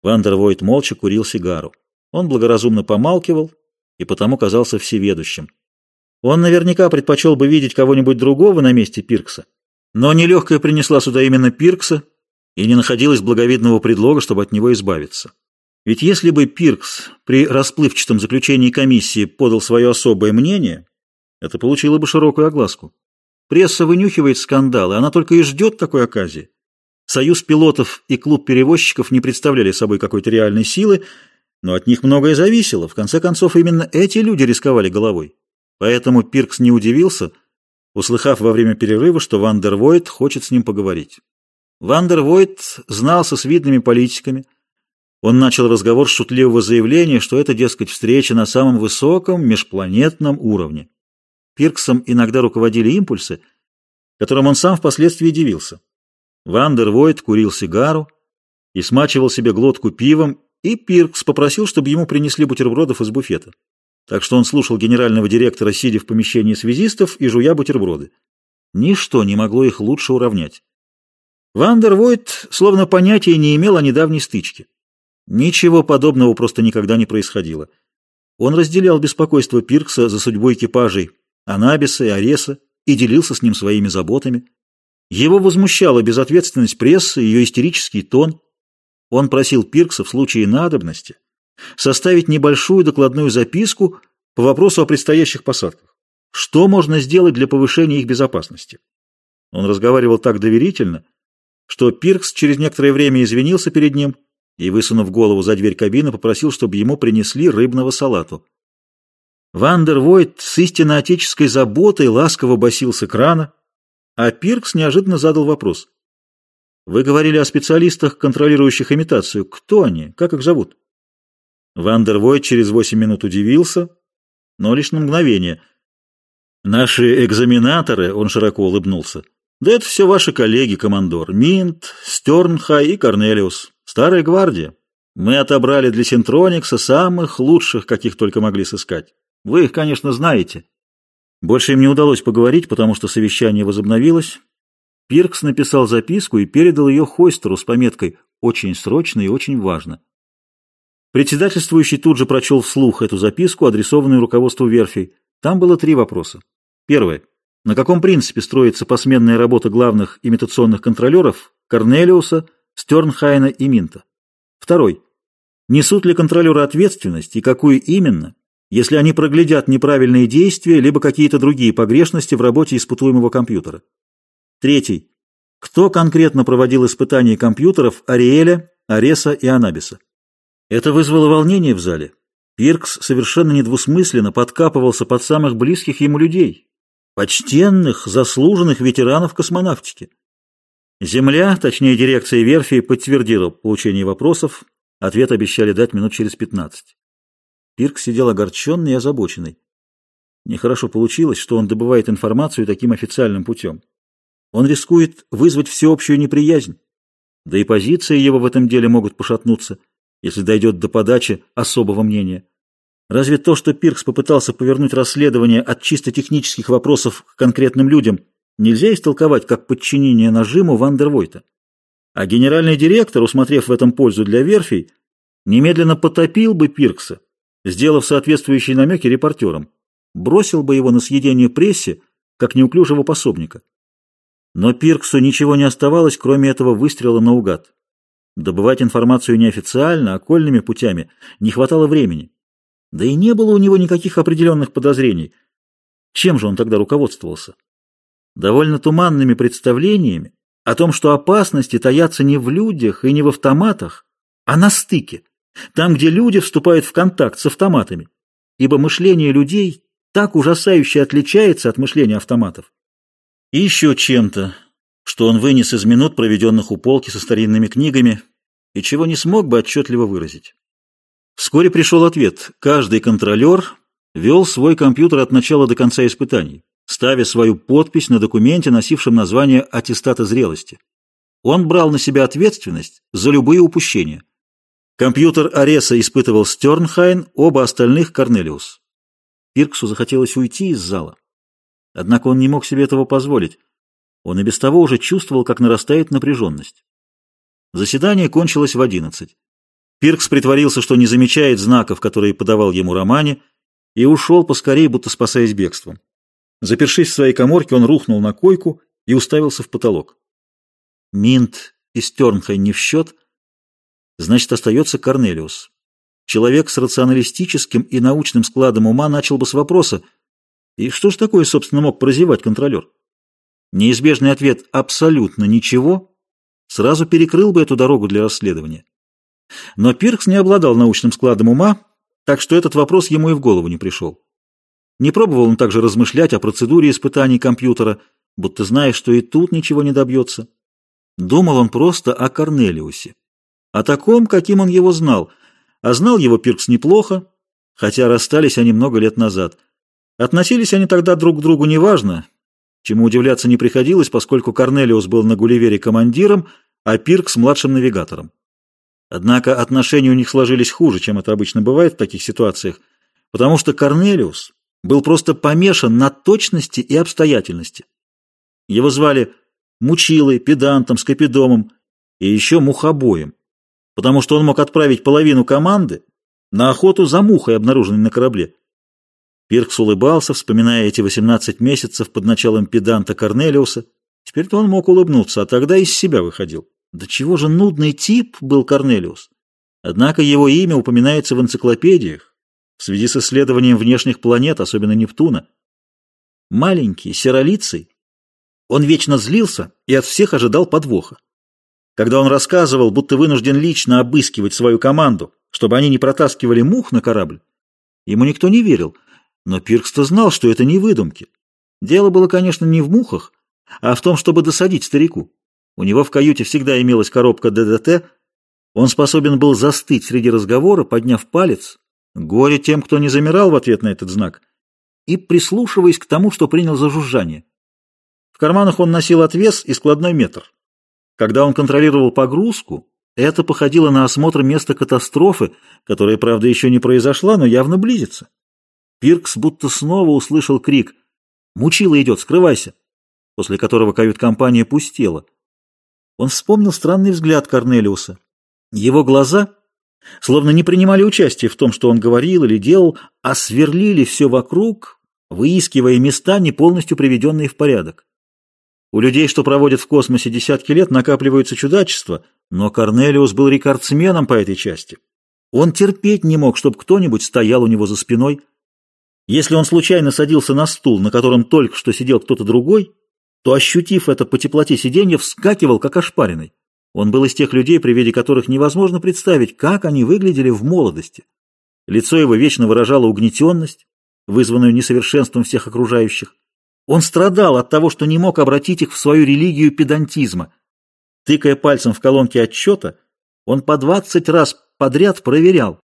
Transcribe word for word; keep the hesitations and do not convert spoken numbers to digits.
Вандервойт молча курил сигару. Он благоразумно помалкивал и потому казался всеведущим. Он наверняка предпочел бы видеть кого-нибудь другого на месте Пиркса, но нелегкая принесла сюда именно Пиркса, и не находилось благовидного предлога, чтобы от него избавиться. Ведь если бы Пиркс при расплывчатом заключении комиссии подал свое особое мнение, это получило бы широкую огласку. Пресса вынюхивает скандалы, она только и ждет такой оказии. Союз пилотов и клуб перевозчиков не представляли собой какой-то реальной силы, но от них многое зависело. В конце концов, именно эти люди рисковали головой. Поэтому Пиркс не удивился, услыхав во время перерыва, что Вандервойт хочет с ним поговорить. Вандервойт знался с видными политиками. Он начал разговор с шутливого заявления, что это, дескать, встреча на самом высоком межпланетном уровне. Пирксом иногда руководили импульсы, которым он сам впоследствии дивился. Вандервойт курил сигару и смачивал себе глотку пивом, и Пиркс попросил, чтобы ему принесли бутербродов из буфета. Так что он слушал генерального директора, сидя в помещении связистов и жуя бутерброды. Ничто не могло их лучше уравнять. Вандервойт словно понятия не имел о недавней стычке. Ничего подобного просто никогда не происходило. Он разделял беспокойство Пиркса за судьбу экипажей Анабиса и Ареса и делился с ним своими заботами. Его возмущала безответственность прессы, ее истерический тон. Он просил Пиркса в случае надобности составить небольшую докладную записку по вопросу о предстоящих посадках. Что можно сделать для повышения их безопасности? Он разговаривал так доверительно, что Пиркс через некоторое время извинился перед ним и, высунув голову за дверь кабины, попросил, чтобы ему принесли рыбного салату. Вандервойт с истинно отеческой заботой ласково басил с экрана, а Пиркс неожиданно задал вопрос. «Вы говорили о специалистах, контролирующих имитацию. Кто они? Как их зовут?» Вандервойт через восемь минут удивился, но лишь на мгновение. «Наши экзаменаторы», — он широко улыбнулся, — «да это все ваши коллеги, командор. Минт, Стернхай и Корнелиус. Старая гвардия. Мы отобрали для Синтроникса самых лучших, каких только могли сыскать. Вы их, конечно, знаете». Больше им не удалось поговорить, потому что совещание возобновилось. Пиркс написал записку и передал ее Хойстеру с пометкой «Очень срочно и очень важно». Председательствующий тут же прочел вслух эту записку, адресованную руководству верфей. Там было три вопроса. Первый. На каком принципе строится посменная работа главных имитационных контролеров Корнелиуса, Стернхайна и Минта? Второй. Несут ли контролеры ответственность и какую именно, если они проглядят неправильные действия либо какие-то другие погрешности в работе испытуемого компьютера? Третий. Кто конкретно проводил испытания компьютеров Ариэля, Ареса и Анабиса? Это вызвало волнение в зале. Пиркс совершенно недвусмысленно подкапывался под самых близких ему людей, почтенных, заслуженных ветеранов космонавтики. Земля, точнее дирекция верфи, подтвердила получение вопросов, ответ обещали дать минут через пятнадцать. Пиркс сидел огорченный и озабоченный. Нехорошо получилось, что он добывает информацию таким официальным путем. Он рискует вызвать всеобщую неприязнь, да и позиции его в этом деле могут пошатнуться, если дойдет до подачи особого мнения. Разве то, что Пиркс попытался повернуть расследование от чисто технических вопросов к конкретным людям, нельзя истолковать как подчинение нажиму Вандервойта? А генеральный директор, усмотрев в этом пользу для верфей, немедленно потопил бы Пиркса, сделав соответствующие намеки репортерам, бросил бы его на съедение прессе, как неуклюжего пособника. Но Пирксу ничего не оставалось, кроме этого выстрела наугад. Добывать информацию неофициально, окольными путями не хватало времени. Да и не было у него никаких определенных подозрений. Чем же он тогда руководствовался? Довольно туманными представлениями о том, что опасности таятся не в людях и не в автоматах, а на стыке, там, где люди вступают в контакт с автоматами, ибо мышление людей так ужасающе отличается от мышления автоматов. И еще чем-то, что он вынес из минут, проведенных у полки со старинными книгами, и чего не смог бы отчетливо выразить. Вскоре пришел ответ. Каждый контролер вел свой компьютер от начала до конца испытаний, ставя свою подпись на документе, носившем название аттестата зрелости. Он брал на себя ответственность за любые упущения. Компьютер Ареса испытывал Стернхайн, оба остальных — Корнелиус. Пирксу захотелось уйти из зала. Однако он не мог себе этого позволить. Он и без того уже чувствовал, как нарастает напряженность. Заседание кончилось в одиннадцать. Пиркс притворился, что не замечает знаков, которые подавал ему Романи, и ушел поскорее, будто спасаясь бегством. Запершись в своей каморке, он рухнул на койку и уставился в потолок. Минт и Стернхай не в счет, значит, остается Корнелиус. Человек с рационалистическим и научным складом ума начал бы с вопроса: и что ж такое, собственно, мог прозевать контролер? Неизбежный ответ «абсолютно ничего» сразу перекрыл бы эту дорогу для расследования. Но Пиркс не обладал научным складом ума, так что этот вопрос ему и в голову не пришел. Не пробовал он также размышлять о процедуре испытаний компьютера, будто зная, что и тут ничего не добьется. Думал он просто о Корнелиусе, о таком, каким он его знал, а знал его Пиркс неплохо, хотя расстались они много лет назад. Относились они тогда друг к другу неважно, чему удивляться не приходилось, поскольку Корнелиус был на Гулливере командиром, а Пиркс младшим навигатором. Однако отношения у них сложились хуже, чем это обычно бывает в таких ситуациях, потому что Корнелиус был просто помешан на точности и обстоятельности. Его звали Мучилой, Педантом, Скопидомом и еще Мухобоем, потому что он мог отправить половину команды на охоту за мухой, обнаруженной на корабле. Пиркс улыбался, вспоминая эти восемнадцать месяцев под началом педанта Корнелиуса. Теперь-то он мог улыбнуться, а тогда из себя выходил. Да чего же нудный тип был Корнелиус? Однако его имя упоминается в энциклопедиях в связи с исследованием внешних планет, особенно Нептуна. Маленький, серолицый, он вечно злился и от всех ожидал подвоха. Когда он рассказывал, будто вынужден лично обыскивать свою команду, чтобы они не протаскивали мух на корабль, ему никто не верил, но Пиркс-то знал, что это не выдумки. Дело было, конечно, не в мухах, а в том, чтобы досадить старику. У него в каюте всегда имелась коробка ДДТ, он способен был застыть среди разговора, подняв палец, горе тем, кто не замирал в ответ на этот знак, и прислушиваясь к тому, что принял за жужжание. В карманах он носил отвес и складной метр. Когда он контролировал погрузку, это походило на осмотр места катастрофы, которая, правда, еще не произошла, но явно близится. Пиркс будто снова услышал крик «Мучила идет, скрывайся!», после которого кают-компания пустела. Он вспомнил странный взгляд Корнелиуса. Его глаза словно не принимали участия в том, что он говорил или делал, а сверлили все вокруг, выискивая места, не полностью приведенные в порядок. У людей, что проводят в космосе десятки лет, накапливаются чудачества, но Корнелиус был рекордсменом по этой части. Он терпеть не мог, чтобы кто-нибудь стоял у него за спиной. Если он случайно садился на стул, на котором только что сидел кто-то другой, то, ощутив это по теплоте сиденья, вскакивал, как ошпаренный. Он был из тех людей, при виде которых невозможно представить, как они выглядели в молодости. Лицо его вечно выражало угнетенность, вызванную несовершенством всех окружающих. Он страдал от того, что не мог обратить их в свою религию педантизма. Тыкая пальцем в колонки отчета, он по двадцать раз подряд проверял,